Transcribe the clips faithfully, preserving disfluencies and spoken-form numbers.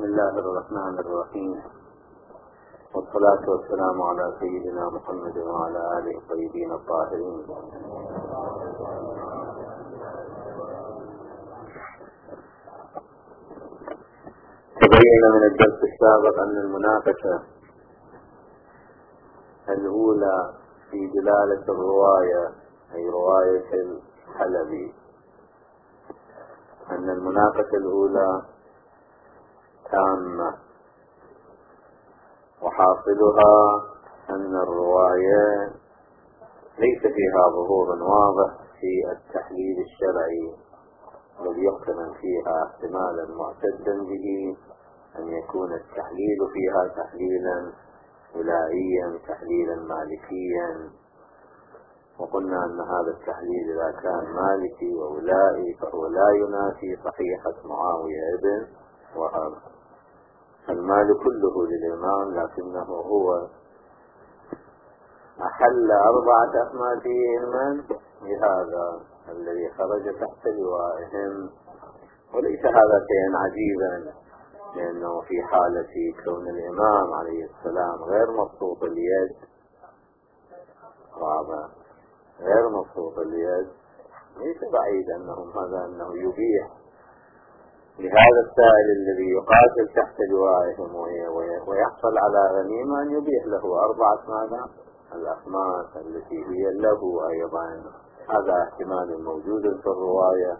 بسم الله الرحمن الرحيم، والصلاة والسلام على سيدنا محمد وعلى آله الطيبين الطاهرين. تبين من الدرس السابق أن المناقشة الأولى في دلالة الرواية أي رواية الحلبي، أن المناقشة الأولى تامة، وحاصلها أن الرواية ليس فيها ظهور واضح في التحليل الشرعي، بل يحتمل فيها احتمالا معتدا به أن يكون التحليل فيها تحليلا ولائيا، تحليلا مالكيا. وقلنا أن هذا التحليل إذا كان مالكي وولائي فهو لا ينافي صحيحة معاوية ابن وهب. المال كله للإمام، لكنه هو أحل أربعة أسماء فيه المال لهذا الذي خرج تحت لوائهم، وليس هذا شيئا عجيبا، لأنه في حالة كون الإمام عليه السلام غير مبسوط اليد، واضح غير مبسوط اليد، ليس بعيد أنهم هذا أنه يبيح لهذا السائل الذي يقاتل تحت لوائهم ويحصل على غنيمة أن يبيح له أربعة ماذا الأخماس التي هي له أيضا. هذا احتمال موجود في الرواية،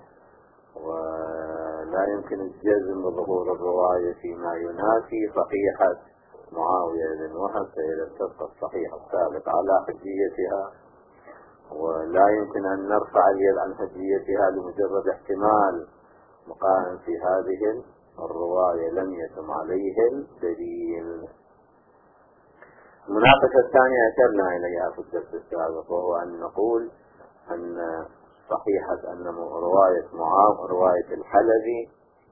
ولا يمكن الجزم بظهور الرواية فيما ينافي صحيحة معاوية بن وهب، فإذا اتفق الصحيح السابق على حجيتها، ولا يمكن أن نرفع اليد عن حجيتها لمجرد احتمال مقارن في هذه الرواية لم يتم عليه الدليل. المناقشة الثانية أشرنا إليها في الدرس السابق، وهو أن نقول أن صحيحة أن رواية معاوية رواية الحلبي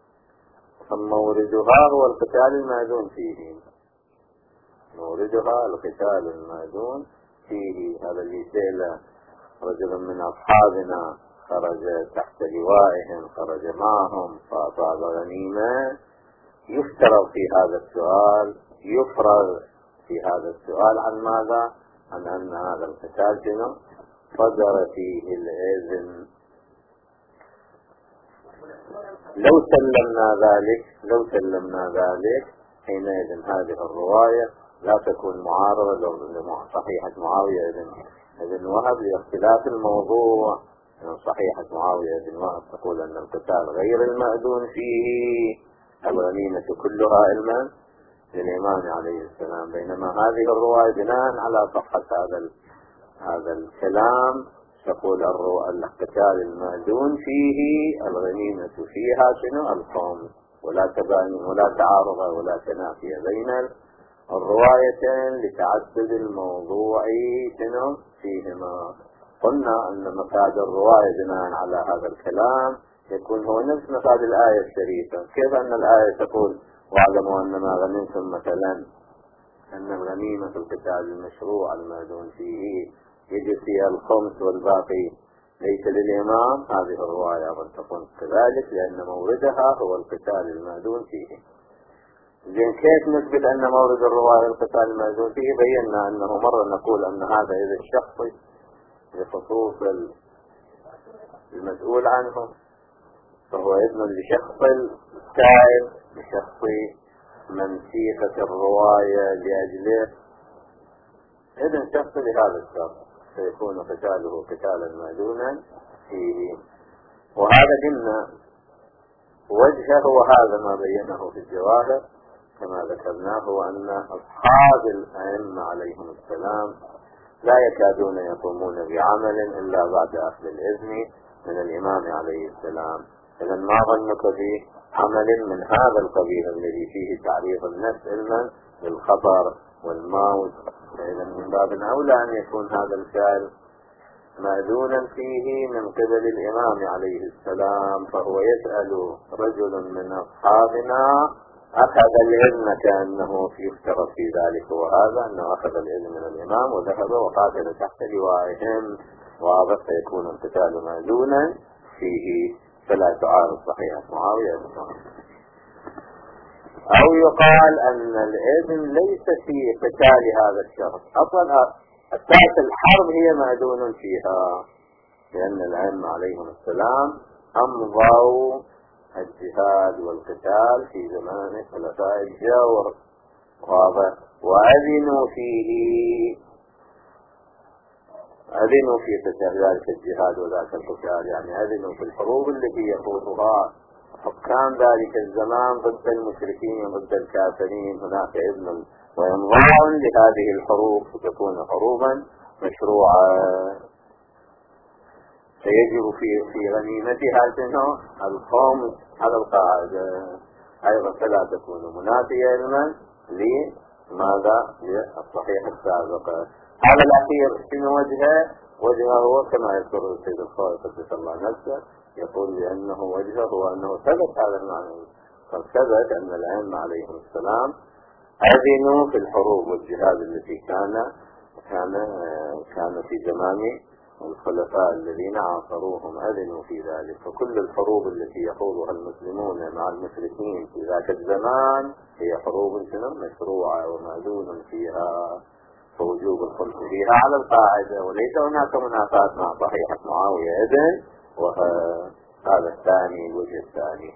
موردها هو القتال المأذون فيه، موردها القتال المأذون فيه. هذا اللي سئل رجل من أصحابنا خرج تحت لوائهم، خرج معهم فأصاب غنيمة، يفترض في هذا السؤال يفرض في هذا السؤال عن ماذا؟ عن أن هذا القتال شنو؟ صدر فيه الإذن. لو سلمنا ذلك لو سلمنا ذلك حينئذ هذه الرواية لا تكون معارضة لصحيحة معاوية بن وهب لاختلاف الموضوع. من صحيحة معاوية بن وهب تقول أن القتال غير المأذون فيه، الغنيمة كلها علما للإمام عليه السلام، بينما هذه الرواية بناء على صحة هذا هذا الكلام تقول القتال المأذون فيه الغنيمة فيها شنو؟ الخمس، ولا تباين ولا تعارض ولا تنافي بين الروايتين لتعدد الموضوع شنو فيهما. قلنا أن مفاد الرواية بناء على هذا الكلام يكون هو نفس مفاد الآية الشريفة. كيف أن الآية تقول واعلموا أن ما غنمتم مثلا أن الغنيمة في القتال المشروع المأذون فيه يجب فيها الخمس والباقي ليس للإمام، هذه الرواية أيضا تكون كذلك لأن موردها هو القتال المأذون فيه. زين، كيف نثبت أن مورد الرواية القتال المأذون فيه؟ بينا أنه مرة نقول أن هذا إذا الشخص بخصوص المسؤول عنه فهو إذن لشخص السائل، لشخص من سيقت الرواية لأجله، إذن شخص لهذا الشخص سيكون قتاله قتالا مأذونا فيه. وهذا قلنا وجهه وهذا ما بينه في الجواهر كما ذكرناه، وأن أصحاب الأئمة عليهم السلام لا يكادون يقومون بعمل إلا بعد أخذ الإذن من الإمام عليه السلام. إذن ما ظنك بعمل من هذا القبيل الذي فيه تعريض النفس علما بالخطر والموت؟ فإذا من باب أولى أن يكون هذا الفعل مأذونا فيه من قبل الإمام عليه السلام. فهو يسأل رجل من أصحابنا أخذ الإذن كأنه يفترض في ذلك، وهذا أنه أخذ الإذن من الإمام وذهب وقاتل تحت لوائهم، واضح فيكون القتال مأذونا فيه، فلا تعارض صحيحة معاوية بن وهب. أو أو يقال أن الإذن ليس في قتال هذا الشخص، أصلا أساس الحرب هي مأذون فيها، لأن الأئمة عليهم السلام أمضوا الجهاد والقتال في زمان خلفاء الجور، وأذنوا فيه، أذنوا في قتال ذلك الجهاد وذاك القتال، يعني أذنوا في الحروب التي يخوضها حكام ذلك الزمان ضد المشركين وضد الكافرين. هناك إذن وإمضاء لهذه الحروب فتكون حروبا مشروعة، فيجب في في غنيمتها شنو؟ الخمس على القاعدة، أيضا فلا تكون منافية لمن؟ لماذا؟ للصحيح السابقة. هذا الأخير شنو وجهه؟ وجهه هو كما يذكر السيد الخالق قدس الله نفسه، يقول بأنه وجهه هو أنه ثبت هذا المعنى، قد ثبت أن الأئمة عليهم السلام أذنوا في الحروب والجهاد التي كان كان كان في زمان الخلفاء الذين عاصروهم، أذنوا في ذلك. فكل الحروب التي يخوضها المسلمون مع المشركين في ذاك الزمان هي حروب مشروعة ومأذون فيها، فوجوب الخلف فيها على القاعدة، وليس هناك منافاة مع صحيحة معاوية إذن. وهذا الثاني الوجه الثاني.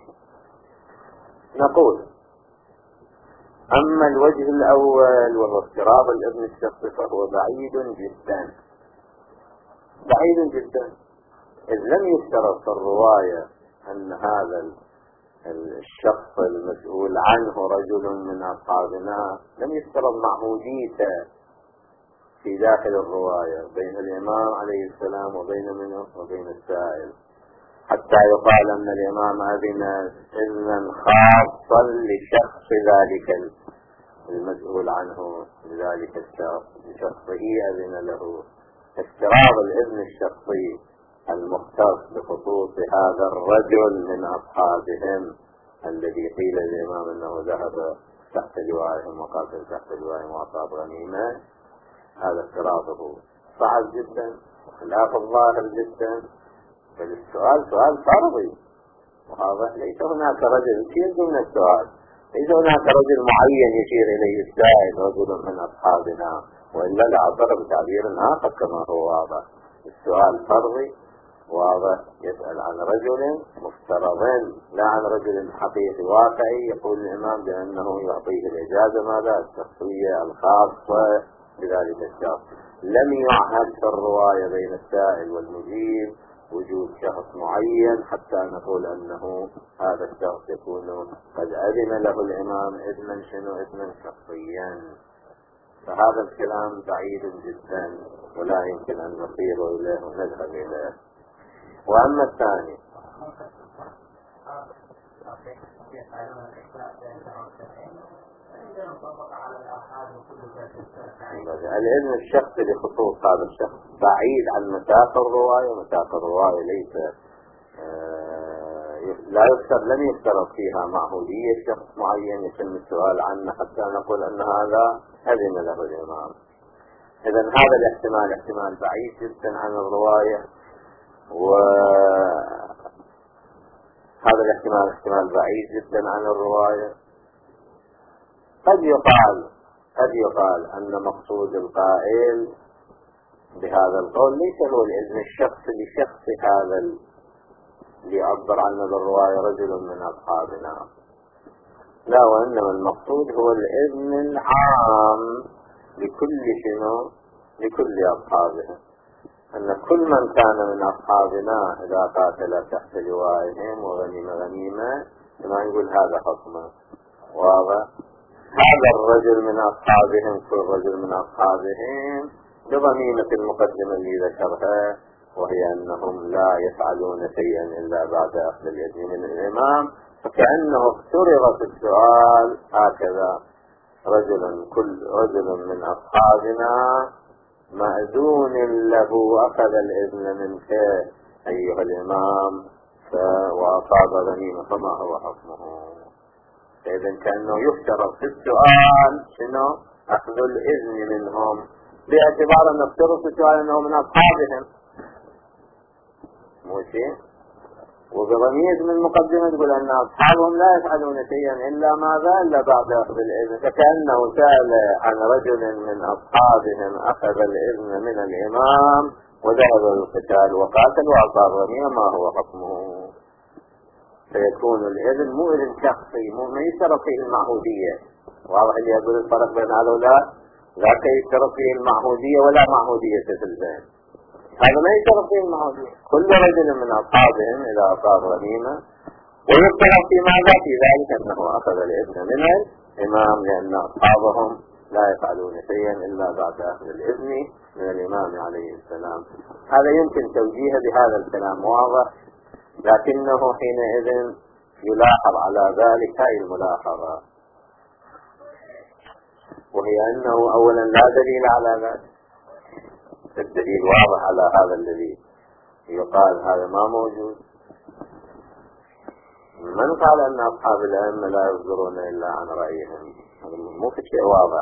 نقول أما الوجه الأول وهو افتراض الإذن الشخصي فهو بعيد جدا، بعيد جدا، إذ لم يفترض في الرواية أن هذا الشخص المسؤول عنه رجل من أصحابنا، لم يفترض معهوديته في داخل الرواية بين الإمام عليه السلام وبين منه وبين السائل، حتى يقال أن الإمام أذن إذنا خاصا لشخص ذلك المسؤول عنه لذلك الشخص، لشخصه أذن له. افتراض الإذن الشخصي المختص بخصوص هذا الرجل من أصحابهم الذي قيل للإمام أنه ذهب تحت لوائهم وقاتل تحت لوائهم وأصاب غنيمة، هذا افتراضه صعب جدا وخلاف الظاهر جدا، بل السؤال سؤال فرضي، وهذا ليس هناك رجل يشير ضمن السؤال، ليس هناك رجل معين يشير إليه السائل رجل من أصحابنا، وإلا لعبر بتعبير آخر كما هو واضح. السؤال فرضي واضح، يسأل عن رجل مفترض لا عن رجل حقيقي واقعي، يقول الإمام بأنه يعطيه الإجازة ماذا؟ الشخصية الخاصة بذلك الشخص. لم يعهد في الرواية بين السائل والمجيب وجود شخص معين حتى نقول أنه هذا الشخص يكون قد أذن له الإمام إذنا شنو؟ إذنا شخصيا. فهذا الكلام بعيد جدا ولا يمكن أن نصير إليه ونذهب إليه. وأما الثاني العلم الشخصي لخصوص هذا الشخص بعيد عن مساق الرواية، ومساق الرواية ليس لا يفترض لم يفترض فيها معهودية شخص معين يتم السؤال عنه حتى نقول أن هذا أذن له الإمام. إذن هذا الاحتمال احتمال بعيد جدا عن الرواية، وهذا الاحتمال احتمال بعيد جدا عن الرواية. قد يقال قد يقال أن مقصود القائل بهذا القول ليس هو الإذن الشخصي لشخص هذا اللي عبر عنه بالرواية رجل من أصحابنا، لا، وإنما المقصود هو الإذن العام لكل شنو؟ لكل أصحابه، أن كل من كان من أصحابنا إذا قاتل تحت لوائهم وغنم غنيمة كما يقول هذا حكمه واضح. هذا الرجل من أصحابهم كل رجل من أصحابهم بضميمة المقدمة اللي ذكرها، وهي أنهم لا يفعلون شيئا إلا بعد أخذ اليد من الإمام، فكأنه افترض في السؤال هكذا رجل كل رجل من أصحابنا مأذون له أخذ الإذن منك أيها الإمام وأصاب غنيمة، فما هو حكمه؟ إذن كأنه يفترض في السؤال شنو؟ أخذ الإذن منهم، باعتبار أن افترض في السؤال أنه من أصحابهم، مو شيء؟ وبرميز من المقدمة تقول أن أصحابهم لا يفعلون شيئا إلا ماذا إلا بعد أخذ الإذن، فكأنه سأل عن رجل من أصحابهم أخذ الإذن من الإمام وذهب للقتال وقاتل وأصاب غنيمة، ما هو حكمه؟ فيكون الإذن مو إذن شخصي، مو ما يشترط فيه المعهودية. واضح اللي يقول الفرق بين هذا ولا ذاك يشترط فيه المعهودية ولا معهودية في البين، هذا ما يشترط فيه المعهودية. كل رجل من أصحابهم إذا أصاب غنيمة ويشترط في ماذا في ذلك أنه أخذ الإذن من الإمام، لأن أصحابهم لا يفعلون شيئا إلا بعد أخذ الإذن من الإمام عليه السلام. هذا يمكن توجيهه بهذا الكلام واضح، لكنه حينئذ يلاحظ على ذلك هذه الملاحظة، وهي أنه أولا لا دليل على ذلك، الدليل واضح على هذا الذي يقال هذا ما موجود. من قال أن أصحاب الأئمة لا يصدرون إلا عن رأيهم؟ مو في شيء واضح.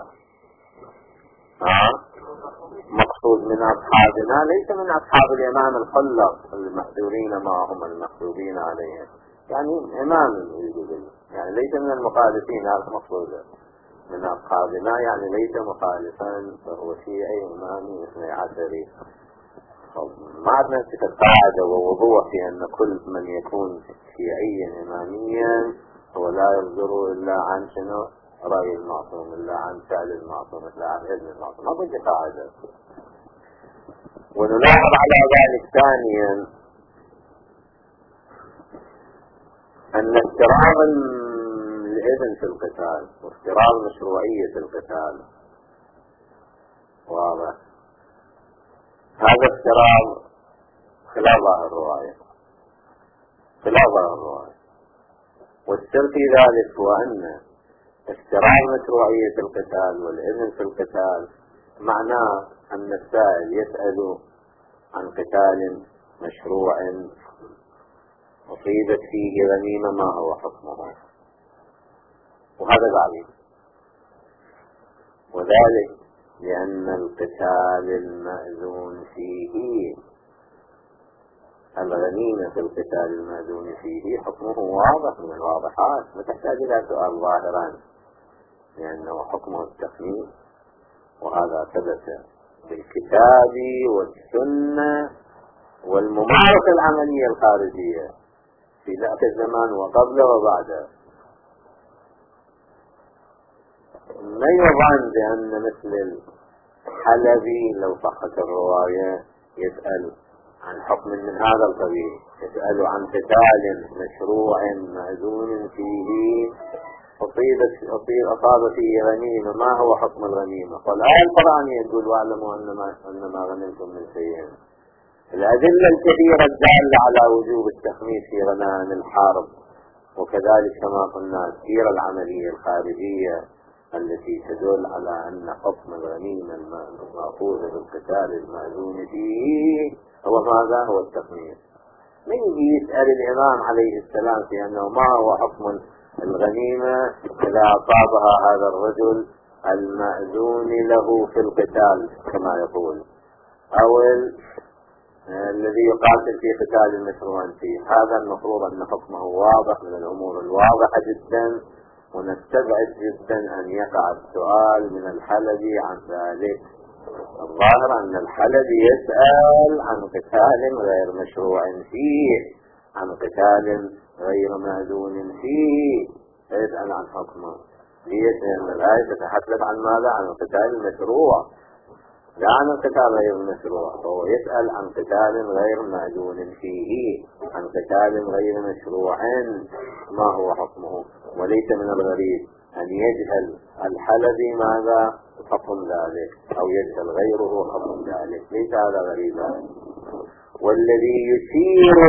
آه؟ مقصود من أصحابنا ليس من أصحاب الإمام الخلق المحذورين معهم المحذورين عليهم، يعني إمام يقول، يعني ليس من المخالفين، هذا مقصود من أصحابنا، يعني ليس مخالفا فهو شيعي إمامي اثني عشري. ما عندنا قاعدة ووضوح في أن كل من يكون شيعيا إماميا هو لا يصدر إلا عن شنو؟ رأي المعصوم، إلا عن فعل المعصوم، إلا عن إذن المعصوم، ما بجي قاعدة. ونلاحظ على ذلك ثانيا أن افتراض الإذن في القتال وافتراض مشروعية القتال واضح، هذا افتراض خلاف ظاهر الرواية، خلاف ظاهر الرواية. والسر في ذلك هو أن افتراض مشروعية القتال والإذن في القتال معناه أن السائل يسأل عن قتال مشروع أصيبت فيه غنيمة ما هو حكمه، وهذا بعيد، وذلك لأن القتال المأذون فيه الغنيمة في القتال المأذون فيه حكمه واضح من الواضحات، ما تحتاج إلى سؤال ظاهرا، لأنه حكمه التقنين، وهذا ثبت بالكتاب والسنة والممارسة العملية الخارجية في ذاك الزمان وقبله وبعده. ما يظن بأن مثل الحلبي لو صحت الرواية يسأل عن حكم من هذا القبيل، يسأل عن قتال مشروع مأذون فيه أصيبت أصاب فيه غنيمة ما هو حكم الغنيمة؟ والآية القرآنية يقول واعلموا أنما غنمتم من شيء. الأدلة الكثيرة الدالة على وجوب التخميس في غنائم الحرب، وكذلك كما قلنا السيرة العملية الخارجية التي تدل على أن حكم الغنيمة المأخوذة بالقتال المأذون فيه هو ماذا؟ هو التخميس. من يجي يسأل الإمام عليه السلام في أنه ما هو حكم الغنيمة إذا أصابها هذا الرجل المأذون له في القتال كما يقول، أو الذي يقاتل في قتال المشروع فيه؟ هذا المفروض أن حكمه واضح من الأمور الواضحة جدا، ونستبعد جدا أن يقع السؤال من الحلبي عن ذلك. الظاهر أن الحلبي يسأل عن قتال غير مشروع فيه، عن قتال غير مأذون فيه، يسأل عن حكمه. ليش؟ لأن الآية تتحدث عن ماذا؟ عن القتال المشروع لا عن القتال غير المشروع، فهو يسأل عن قتال غير مأذون فيه، عن قتال غير مشروع ما هو حكمه. وليس من الغريب أن يجهل الحلبي ماذا حكم ذلك، أو يجهل غيره حكم ذلك، ليس هذا غريبا. والذي يشير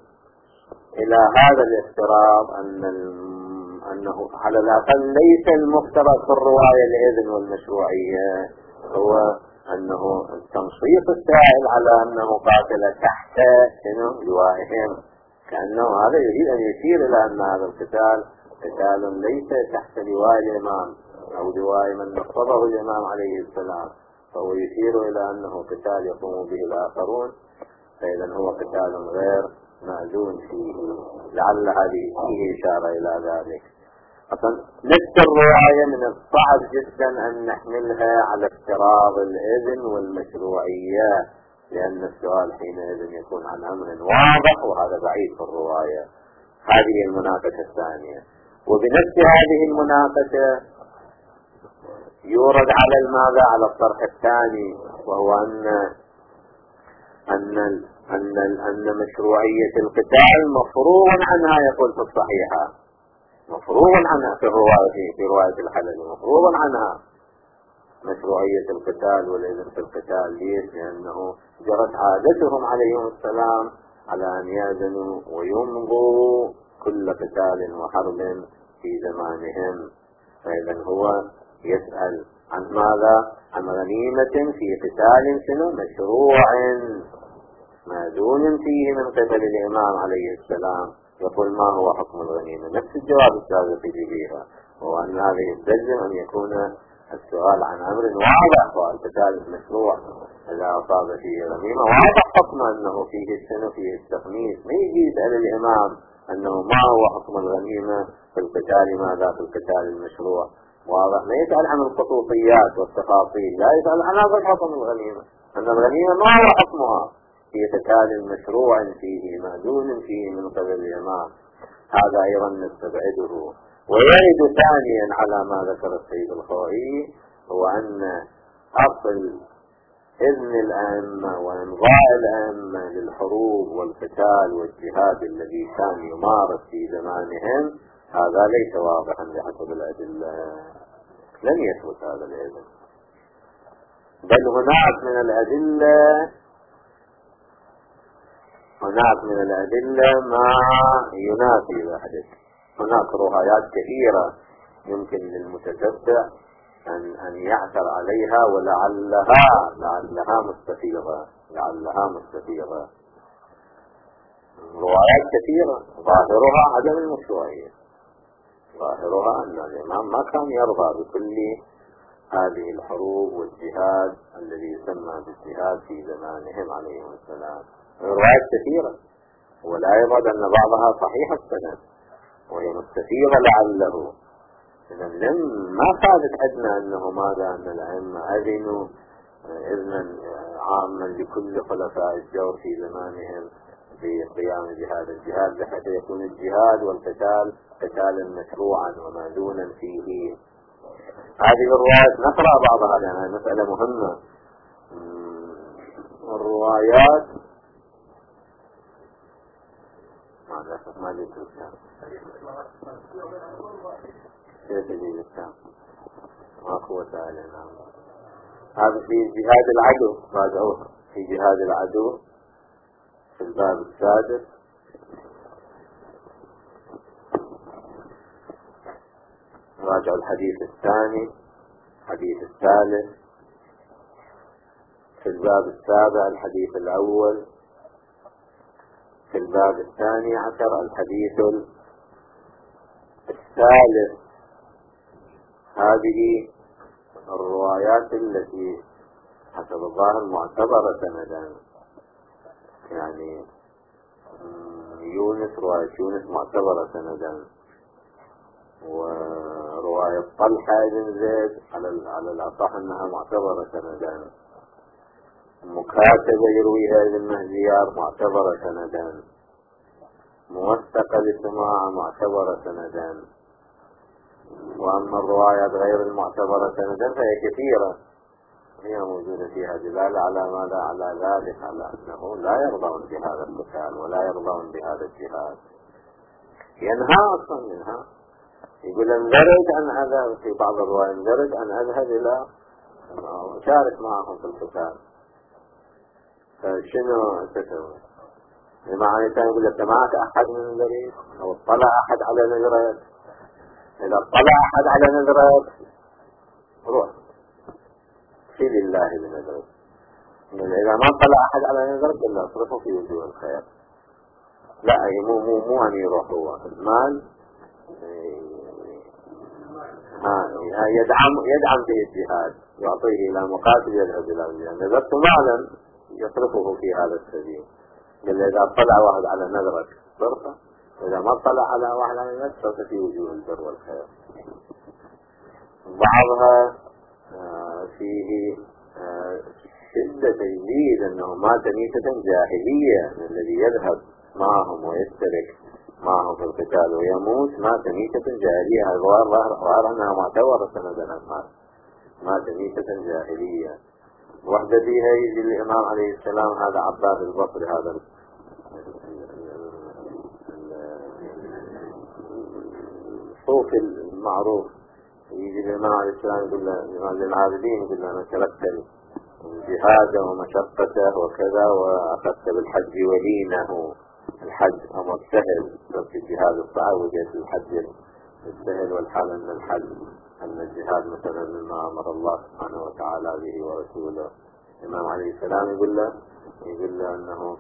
إلى هذا الافتراض أن أنه على الأقل ليس المفترض في الرواية الإذن والمشروعية هو أنه التنصيص السائل على أنه قاتل تحت لوائهم، كأنه هذا يريد أن يشير إلى أن هذا القتال قتال ليس تحت لواء الإمام أو لواء من نصبه الإمام عليه السلام، فهو يشير إلى أنه قتال يقوم به الآخرون، فإذا هو قتال غير مأذون فيه، لعل هذه فيه إشارة إلى ذلك. أصلا نفس الرواية من الصعب جدا أن نحملها على افتراض الإذن والمشروعية، لأن السؤال حينئذ يكون عن أمر واضح وهذا بعيد في الرواية. هذه المناقشة الثانية. وبنفس هذه المناقشة يورد على الماذا على الطرح الثاني، وهو أن أن أن أن مشروعية القتال مفروغ عنها، يقول في الصحيحة مفروغ عنها في الرواية في رواية الحلبي مفروغ عنها مشروعية القتال والإذن في القتال. ليش؟ لأنه جرت عادتهم عليهم السلام على أن يأذنوا ويمضوا كل قتال وحرب في زمانهم. فإذا هو يسأل عن ماذا؟ عن غنيمة في قتال شنو مشروع مأذون فيه من قبل الإمام عليه السلام. يقول ما هو حكم الغنيمة؟ نفس الجواب السابق بها، وهو أن هذا يستلزم أن يكون السؤال عن أمر واضح، والقتال المشروع إذا أصاب فيه غنيمة واضح حكم أنه فيه السنة فيه التخميس. ما يجي يسأل الإمام أنه ما هو حكم الغنيمة في القتال، ماذا في القتال المشروع واضح. ما يسأل عن الخصوصيات والتفاصيل، لا يسأل عن هذا حكم الغنيمة، أن الغنيمة ما هو حكمها في قتال مشروع فيه مأذون فيه من قبل الإمام. هذا أيضا نستبعده. ويرد ثانيا على ما ذكر السيد الخوئي، هو أن أصل إذن الأئمة وإمضاء الأئمة للحروب والقتال والجهاد الذي كان يمارس في زمانهم هذا ليس واضحا بحسب الأدلة، لم يثبت هذا الإذن. بل هناك من الأدلة هناك من الأدلة ما ينافي ذلك. هناك روايات كثيرة يمكن للمتتبع أن أن يعثر عليها ولعلها لعلها مستفيضة لعلها مستفيضة روايات كثيرة ظاهرها عدم المشروعية، ظاهرها أن الإمام ما كان يرضى بكل هذه الحروب والجهاد الذي يسمى بالجهاد في زمانهم عليهم السلام. روايات كثيرة، ولا يبعد أن بعضها صحيح السند وهي مستفيضة لعله. إذا لم ما ثابت عندنا أنه ماذا أن الأئمة أذنوا إذنا عاما لكل خلفاء الجور في زمانهم بقيام بهذا الجهاد، بحيث يكون الجهاد والقتال قتالا مشروعا ومأذونا فيه. هذه الروايات نقرأ بعضها لأنها مسألة مهمة. الروايات ماذا ما جئت الإسلام كيف يجي الإسلام ما قوة علينا. هذا في جهاد العدو، راجعوها في جهاد العدو في الباب السادس راجعوا الحديث الثاني الحديث الثالث في الباب السابع الحديث الأول في الباب الثاني عشر الحديث الثالث. هذه الروايات التي حسب الظاهر معتبرة سندا، يعني يونس رواية يونس معتبرة سندا، ورواية طلحة بن زيد على على الأصح أنها معتبرة سندا، مكاتبة يرويها ابن مهزيار معتبرة سندا، موثقة لسماع معتبرة سندا. وأما الروايات غير المعتبرة سندا فهي كثيرة، هي موجودة فيها دلالة على ماذا؟ على ذلك، على أنه لا يرضون بهذا القتال ولا يرضون بهذا الجهاد. ينهى أصلا منها، يقول اندرج أن هذا في بعض الروايات اندرج أن أذهب إلى أشارك معهم في القتال. فشنو تسوي؟ بمعنى كان يقول لك معك أحد من النذرين أو اطلع أحد على نذرك، إذا اطلع أحد على نذرك روح في لله بنذرك، إذا ما اطلع أحد على نذرك إلا اصرفه في وجوه الخير. لا مو مو مو أن يروح هو المال ها يدعم يدعم به الجهاد، يعطيه إلى مقاتل يذهب إلى الجهاد. نذرت مالا يصرفه في هذا السبيل. قال له إذا طلع واحد على نذرك صرفه، إذا ما طلع على واحد على نذرك صرف في وجوه البر والخير. بعضها فيه شدة تجديد أنه مات ميتة جاهلية، الذي يذهب معهم ويشترك معهم في القتال ويموت مات ميتة جاهلية. ظاهر أنها معتبرة سنة مات مات ميتة جاهلية. وحدة فيها يجي الإمام عليه السلام، هذا عباد البصري، هذا الصوفي المعروف، يجي الإمام عليه السلام يقول له الإمام العابدين يقول له أنا تركت الجهاد ومشقته وكذا وأخذت بالحج ولينه. الحج أمر سهل، في الجهاد الصعب وجدت الحج السهل، والحال أن الحج أن الجهاد مثلا مما أمر الله سبحانه وتعالى به ورسوله. الإمام عليه السلام يقول له يقول له أنه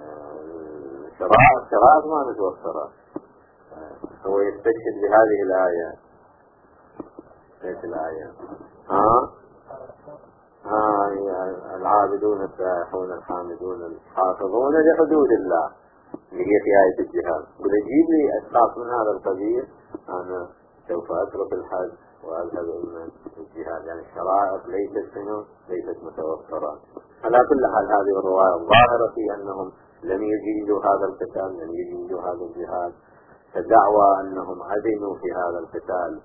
شرائع شرائع ما متوفرة. هو يستشهد بهذه الآية، ليش الآية؟ ها ها العابدون السائحون الحامدون الحافظون لحدود الله، اللي هي في آية الجهاد. قل اجيب لي أشخاص من هذا القبيل أنا سوف أترك الحج وأذهب إلى الجهاد. يعني الشرائع ليست منه ليست متوفرة. على كل حال هذه الرواية الظاهرة في أنهم لم يجيدوا هذا القتال، لم يجيدوا هذا الجهاد، فدعوى أنهم أذنوا في هذا القتال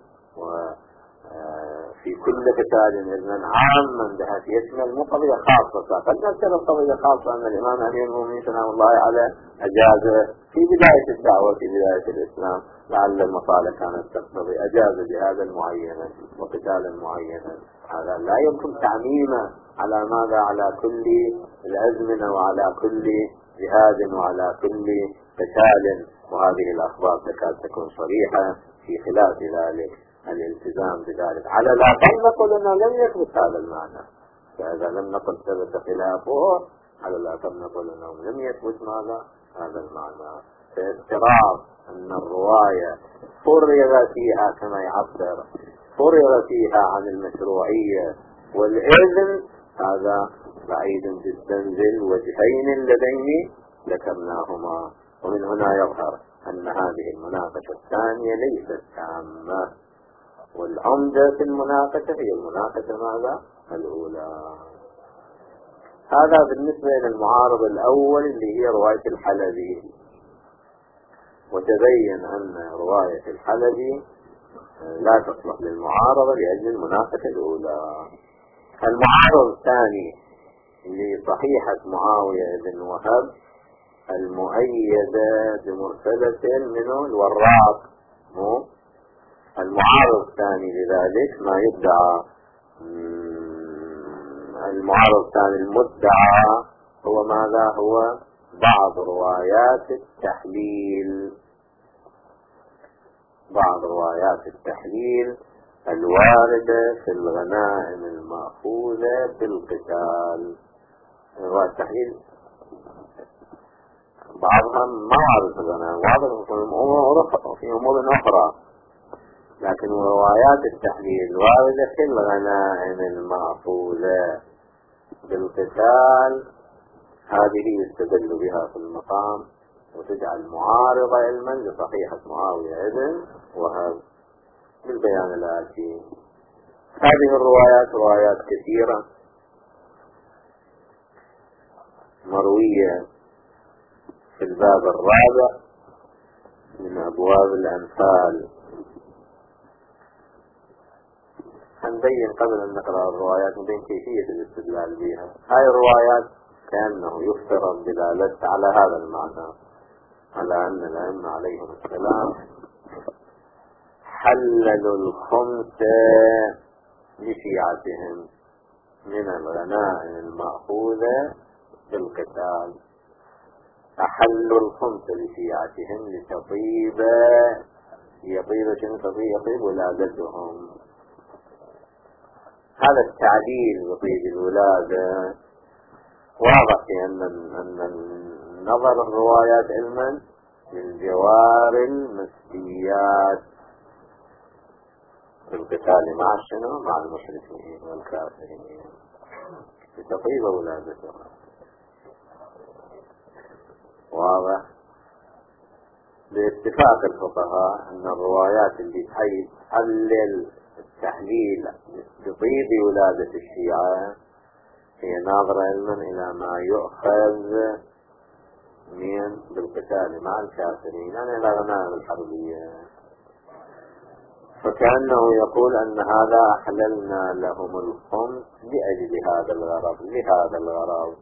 وفي كل قتال إذنا عاما بحيث يشمل مو قضية خاصة. قد نذكر القضية خاصة أن الإمام أمير المؤمنين سلام الله عليه أجاز في بداية الدعوة في بداية الإسلام، لعل المصالح كانت تقتضي أجاز جهادا معينا وقتالا معينا. هذا لا يمكن تعميمه على ماذا؟ على كل الأزمنة وعلى كل جهاد وعلى كل قتال. وهذه الأخبار تكاد تكون صريحة في خلاف ذلك الالتزام بذلك. على الأقل نقول أنه لم يثبت هذا المعنى، فإذا لم نقل ثبت خلافه على الأقل نقول أنه لم يثبت ماذا؟ هذا المعنى. فاضطراب أن الرواية فرغ فيها كما يعبر فرغ فيها عن المشروعية والإذن، هذا بعيد جدا ذي الوجهين اللذين ذكرناهما. ومن هنا يظهر أن هذه المناقشة الثانية ليست تامة، والعمدة في المناقشة هي المناقشة ماذا؟ الأولى. هذا بالنسبة إلى المعارض الأول اللي هي رواية الحلبي. وتبين أن رواية الحلبي لا تصلح للمعارضة لأجل المناقشة الأولى. المعارض الثاني لصحيحة معاوية بن وهب المؤيدة بمرتبة منه الوراق. المعارض الثاني لذلك ما يدعى المعارض الثاني المدعى هو ماذا؟ هو بعض روايات التحليل بعض روايات التحليل الواردة في الغنائم المأخوذة بالقتال. روايات التحليل بعضها ما وارد في الغنائم، بعضها في أمور أخرى، لكن روايات التحليل واردة في الغنائم المأخوذة بالقتال هذه يستدل بها في المقام وتجعل معارضة علما لصحيحة معاوية بن وهب بالبيان الآتي. هذه الروايات روايات كثيرة مروية في الباب الرابع من أبواب الأنفال. هنبين قبل أن نقرأ الروايات نبين كيفية الاستدلال بها. هذه الروايات كأنه يفترض دلالتها على هذا المعنى، على أن الأئمة عليهم السلام حللوا الخمس لشيعتهم من الغنائم المأخوذة بالقتال. أحلوا الخمس لشيعتهم لتطيب يطيب شنو تطيب يطيب ولادتهم. هذا التعليل يطيب الولادة واضح في أن أن نظر الروايات علما للجوار المسيات في القتال مع شنو؟ مع المشركين والكافرين لتطيب ولادتهم. واضح؟ باتفاق الفقهاء أن الروايات اللي تحلل التحليل بطيب ولادة الشيعة هي ناظرة علما إلى ما يؤخذ من بالقتال مع الكافرين يعني إلى غنائم الحربية، فكأنه يقول أن هذا أحللنا لهم الخمس لأجل هذا الغرض لهذا الغرض.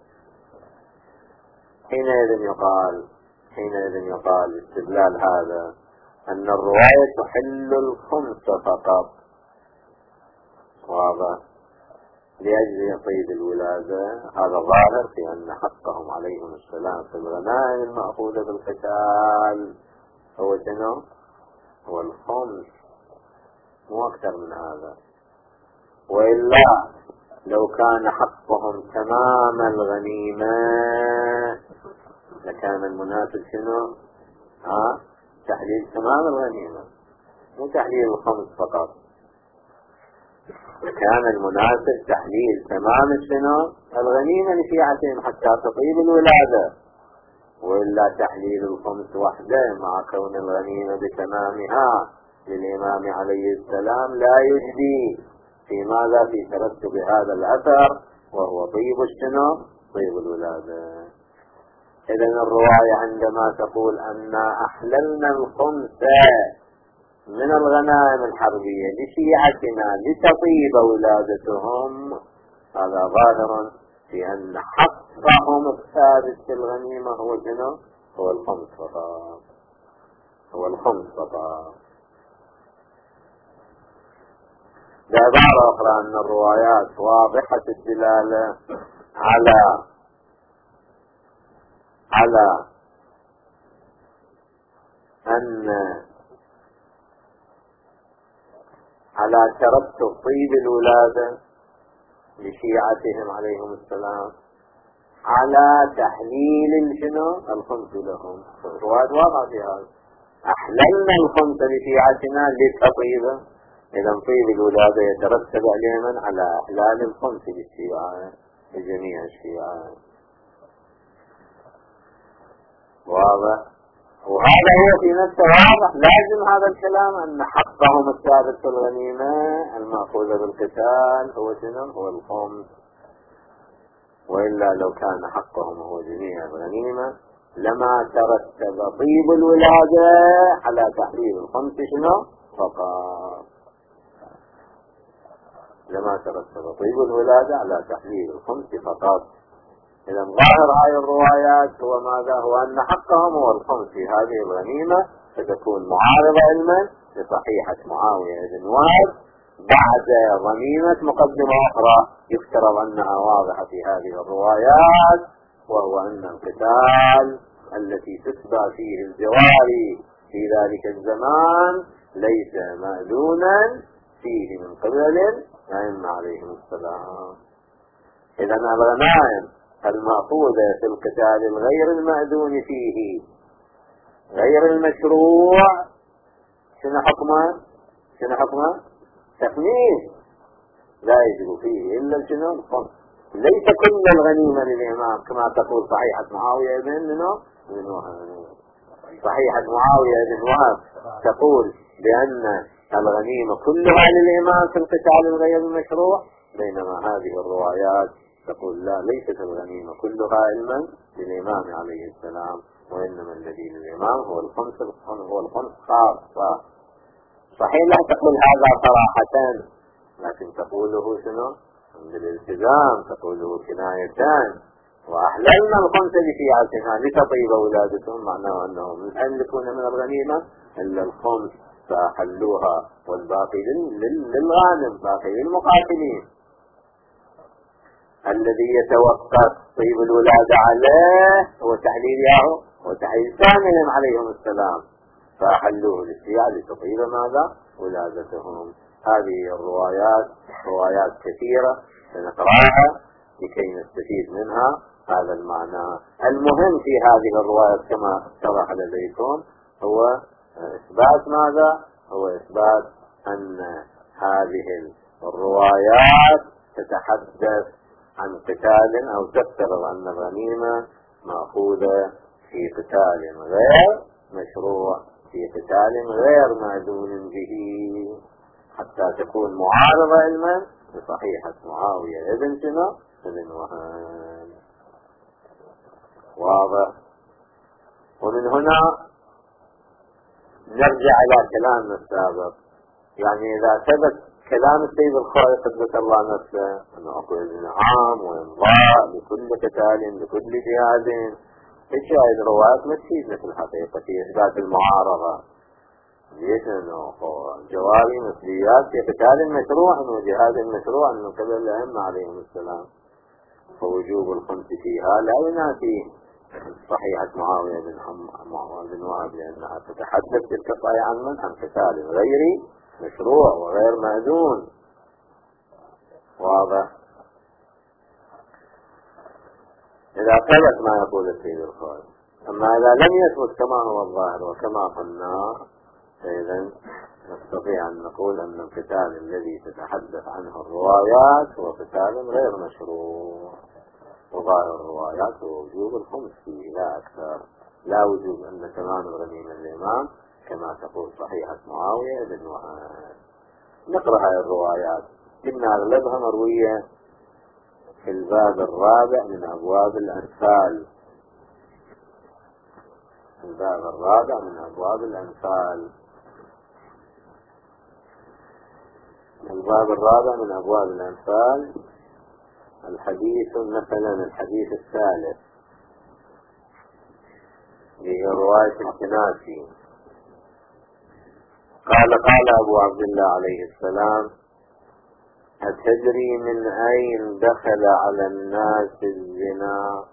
حينئذ يقال حينئذ يقال استدلال هذا أن الرواية تحل الخمس فقط، واضح، لأجل طيب الولادة. هذا ظاهر في أن حقهم عليهم السلام في الغنائم المأخوذة بالقتال هو شنو؟ هو الخمس، مو أكثر من هذا. وإلا لو كان حقهم تمام الغنيمة لكان المناسب شنو؟ ها؟ تحليل تمام الغنيمة، مو تحليل الخمس فقط. كان المناسب تحليل تمام شنو؟ الغنيمة لشيعتهم حتى تطيب الولادة، وإلا تحليل الخمس وحده مع كون الغنيمة بتمامها للإمام عليه السلام لا يجدي في ماذا في ترتب هذا الأثر وهو طيب الشنو؟ طيب الولادة. إذن الرواية عندما تقول أن أحللنا الخمس من الغنائم الحربية لشيعتنا لتطيب ولادتهم، هذا ظاهر في أن حقهم الثابت في الغنيمة هو شنو؟ هو الخمس فقط، هو الخمس فقط. بعبارة أخرى أن الروايات واضحة الدلالة على على أن على ترتب طيب الولادة لشيعتهم عليهم السلام على تحليل شنو؟ الخمس لهم. الروايات واضحة في هذا. أحللنا الخمس لشيعتنا لتطيب، إذا طيب الولادة يترتب علينا على إحلال الخمس للشيعة لجميع الشيعة. واضح؟ وهذا هو في نفسه واضح، لازم هذا الكلام أن حقهم الثابت في الغنيمة المأخوذة بالقتال هو شنو؟ هو الخمس. وإلا لو كان حقهم هو جميع الغنيمة لما ترتب طيب الولادة على تحليل الخمس شنو؟ فقط. لما ترتب طيب الولادة على تحليل الخمس فقط. إذا ظاهر هذه الروايات هو ماذا؟ هو أن حقهم هو الخمس في هذه الغنيمة، فتكون معارضة علما لصحيحة معاوية بن وهب بعد غنيمة مقدمة أخرى يفترض أنها واضحة في هذه الروايات، وهو أن القتال التي تتبع فيه الجواري في ذلك الزمان ليس مأذونا فيه من قبل الأئمة عليهم السلام. إذا الغنائم المأخوذة في القتال الغير المأذون فيه غير المشروع شنو حكمه؟ شنو حكمه؟ تخميس، لا يجب فيه إلا شنو؟ الخمس. ليس كل الغنيمة للإمام كما تقول صحيحة معاوية بن بن وهب. صحيحة معاوية بن وهب تقول بأن الغنيمة كلها للإمام في القتال الغير المشروع، بينما هذه الروايات تقول لا، ليست الغنيمة كلها علما للإمام عليه السلام، وإنما الذي للإمام هو الخمس هو الخمس خاصة. صحيح لا تقول هذا صراحة، لكن تقوله شنو؟ بالالتزام، تقوله كنايتان. وأحللنا الخمس لشيعتنا لتطيب ولادتهم، معناه أنهم لا يملكون من الغنيمة إلا الخمس فأحلوها، والباقي للغانم، باقي للمقاتلين. الذي يتوقف طيب الولادة عليه هو تحليل ياهو وتحليل ثانيهم عليهم السلام، فأحلوه للشيعة لتطيب ماذا؟ ولادتهم. هذه الروايات روايات كثيرة سنقرأها لكي نستفيد منها هذا المعنى. المهم في هذه الروايات كما اتضح لديكم هو إثبات ماذا؟ هو إثبات أن هذه الروايات تتحدث عن قتال أو تفترض أن الغنيمة مأخوذة في قتال غير مشروع، في قتال غير مأذون به، حتى تكون معارضة علما بصحيحة معاوية ابن سنة بن وهان. واضح؟ ومن هنا نرجع إلى كلامنا السابق، يعني إذا ثبت كلام السيد الخالق قدس الله نفسه أنه أكو إذن عام وإمضاء لكل قتال لكل جهاد، الشاهد الروايات ما تفيدنا في الحقيقة في إثبات المعارضة. ليش؟ أنه جواري مثليات في قتال مشروع وجهاد مشروع من قبل الأئمة عليهم السلام، فوجوب الخمس فيها لا ينافي صحيحة معاوية بن معاوية بن وهب، لأنها تتحدث تلك الصحيحة عن من؟ عن قتال غير مشروع وغير مأذون. واضح؟ إذا ثبت ما يقول السيد الخالق. أما إذا لم يثبت كما هو الظاهر وكما قلنا، فإذا نستطيع أن نقول أن القتال الذي تتحدث عنه الروايات هو قتال غير مشروع، وظاهر الروايات ووجوب الخمس فيه لا أكثر، لا وجوب أن تمام غنيمة الإمام كما تقول صحيحة معاوية بن وهان. نقرأ هذه الروايات، إن أغلبها مروية في الباب الرابع من أبواب الأنفال، الباب الرابع من أبواب الأنفال، الباب الرابع من أبواب الأنفال، الحديث مثلا الحديث الثالث في رواية الكناسي قال قال أبو عبد الله عليه السلام: أتدري من أين دخل على الناس الزنا؟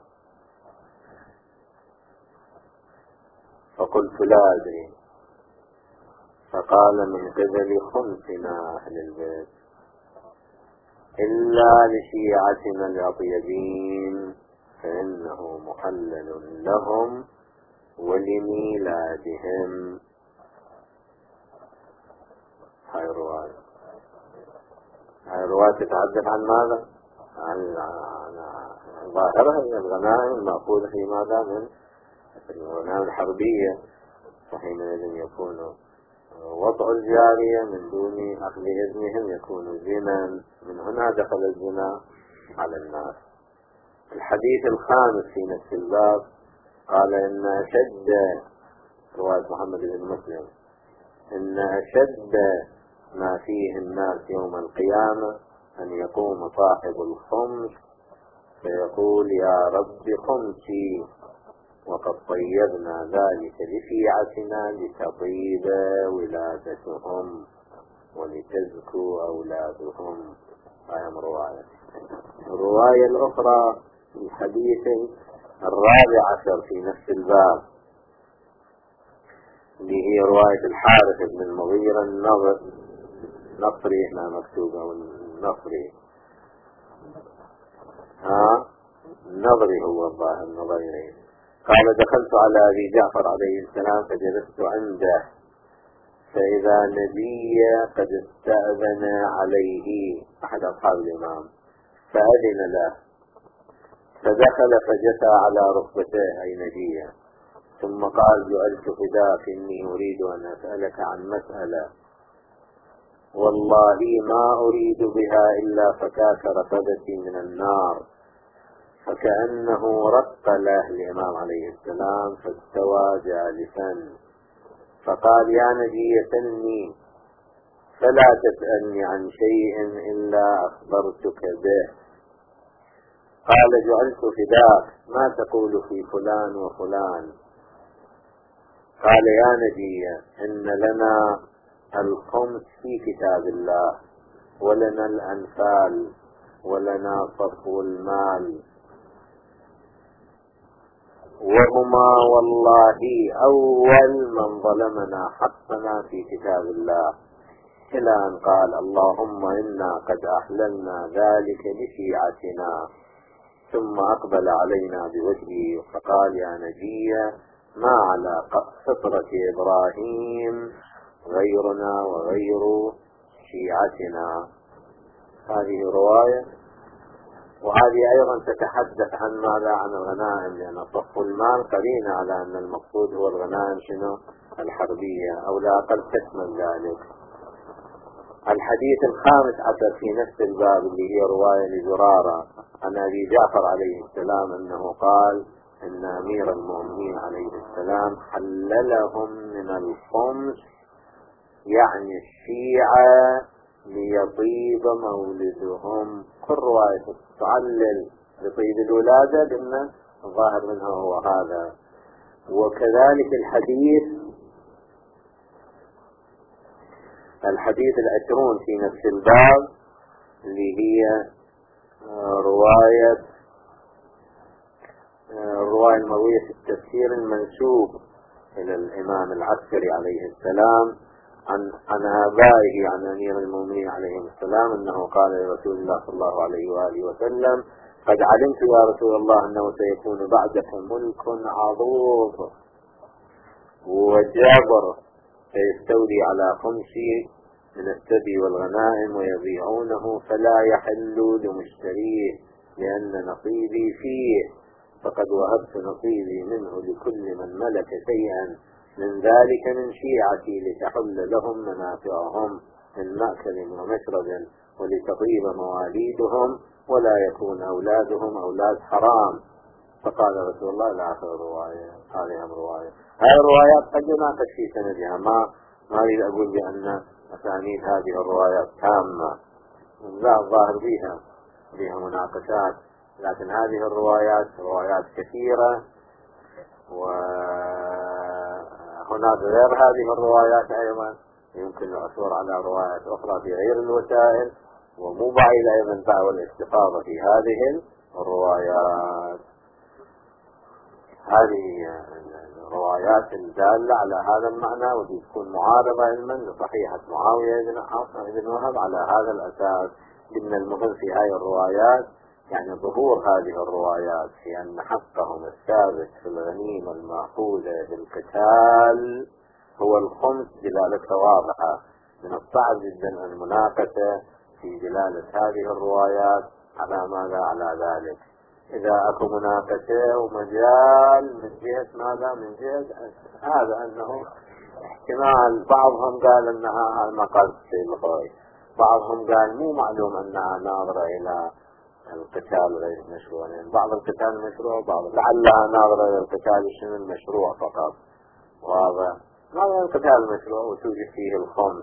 فقلت لا أدري. فقال: من قبل خمسنا أهل البيت، إلا لشيعتنا الأطيبين فإنه محلل لهم ولميلادهم. هاي الرواية هاي الرواية تتحدث عن ماذا؟ عن ظاهرها من الغنائم المأخوذة في ماذا؟ من الغنائم الحربية، فحينئذ يكون وضع الجارية من دون أخذ إذنهم يكون زنا، من هنا دخل الزنا على الناس. الحديث الخامس في نفس الباب قال: إن أشد، رواية محمد بن مسلم، إن أشد ما فيه الناس يوم القيامة أن يقوم صاحب الخمس فيقول: يا رب خمسي، وقد طيبنا ذلك لشيعتنا لتطيب ولادتهم ولتزكو أولادهم. هاي رواية. الرواية الأخرى الحديث الرابع عشر في نفس الباب اللي هي رواية الحارث بن المغيرة النضر نصري، هنا مكتوبة النصري، ها النضري هو الظاهر النظيري. قال: دخلت على أبي جعفر عليه السلام فجلست عنده، فإذا نبي قد استأذن عليه أحد أصحاب الإمام فأذن له، فدخل فجثى على ركبتيه أي نبيه، ثم قال: جعلت فداك إني أريد أن أسألك عن مسألة والله ما أريد بها إلا فكاك رقبتي من النار. فكأنه رق له الإمام عليه السلام فاستوى جالسا، فقال: يا نبي سلني، فلا تسألني عن شيء إلا أخبرتك به. قال: جعلت فداك، ما تقول في فلان وفلان؟ قال: يا نبي إن لنا الخمس في كتاب الله، ولنا الأنفال، ولنا صفو المال، وهما والله أول من ظلمنا حقنا في كتاب الله، إلى أن قال: اللهم إنا قد أحللنا ذلك لشيعتنا. ثم أقبل علينا بوجهه فقال: يا نبي ما على فطرة إبراهيم غيرنا وغير شيعتنا. هذه رواية وهذه أيضا تتحدث عن ماذا؟ عن الغنائم، لأن صف المال قرينة على أن المقصود هو الغنائم شنو؟ الحربية، أو لا أقل تشمل ذلك. الحديث الخامس عشر في نفس الباب اللي هي رواية لزرارة عن أبي جعفر عليه السلام أنه قال إن أمير المؤمنين عليه السلام حللهم من الخمس، يعني الشيعة، ليطيب مولدهم. كل رواية تعلل لطيب الولادة لأن الظاهر منها هو هذا. وكذلك الحديث الحديث العشرون في نفس الباب اللي هي رواية الرواية المروية في التفسير المنسوب إلى الإمام العسكري عليه السلام عن عن آبائه عن أمير المؤمنين عليه السلام أنه قال لرسول الله صلى الله عليه وآله وسلم: قد علمت يا رسول الله أنه سيكون بعدك ملك عظيم وجابر سيستولي على خمسي من الثدي والغنائم ويبيعونه فلا يحل لمشتريه لأن نصيبي فيه، فقد وهبت نصيبي منه لكل من ملك شيئا من ذلك من شيعتي لتحل لهم منافعهم من مأكل ومشرب ولتطيب مواليدهم ولا يكون أولادهم أولاد حرام. فقال رسول الله: لا آخر الرواية. هذه الرواية هذه الروايات قد يناقش في سندها، ما ما أريد أقول بأن أسانيد هذه الروايات تامة، لا، الظاهر بها بها مناقشات، لكن هذه الروايات روايات كثيرة، وهناك غير هذه الروايات أيضا يمكن العثور على روايات أخرى في غير الوسائل، ومو بعيد أيضا دعوى الاستفاضة في هذه الروايات. هذه الروايات الدالة على هذا المعنى ودي تكون معارضة علما لصحيحة معاوية بن وهب على هذا الأساس. إن المهم في هذه الروايات يعني ظهور هذه الروايات في أن حقهم الثابت في الغنيمة المأخوذة بالقتال هو الخمس دلالة واضحة. من الصعب جدا المناقشة في دلالة هذه الروايات على ماذا؟ على ذلك. إذا أكو مناقشة ومجال من جهة ماذا؟ من جهة هذا أنه احتمال بعضهم قال أنها المقصد في الخوي، بعضهم قال مو معلوم أنها ناظرة إلى القتال غير مشروع، يعني بعض القتال مشروع، بعض لعلها ناظرة إلى القتال شنو المشروع فقط، وهذا ناظرة القتال المشروع وتوجد فيه الخمس.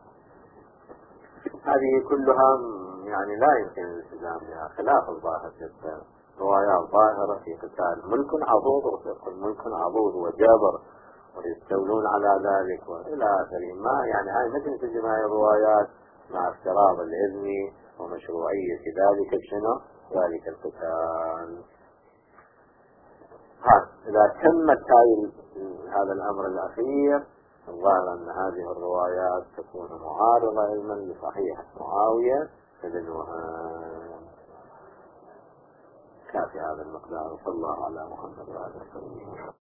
هذه كلها يعني لا يمكن الالتزام بها، خلاف الظاهر جدا. روايات ظاهرة في قتال ملك عضوض وفق ملك عضوض وجابر ويستولون على ذلك وإلى آخره. ما يعني هاي مثل تجمع الروايات مع افتراض الإذن ومشروعية ذلك شنو؟ ذلك القتال. ها إذا تمت هاي هذا الأمر الأخير الظاهر أن هذه الروايات تكون معارضة علما لصحيحة معاوية بن وهب. كافي هذا المقدار. صلى الله على محمد وعلى آله وسلم.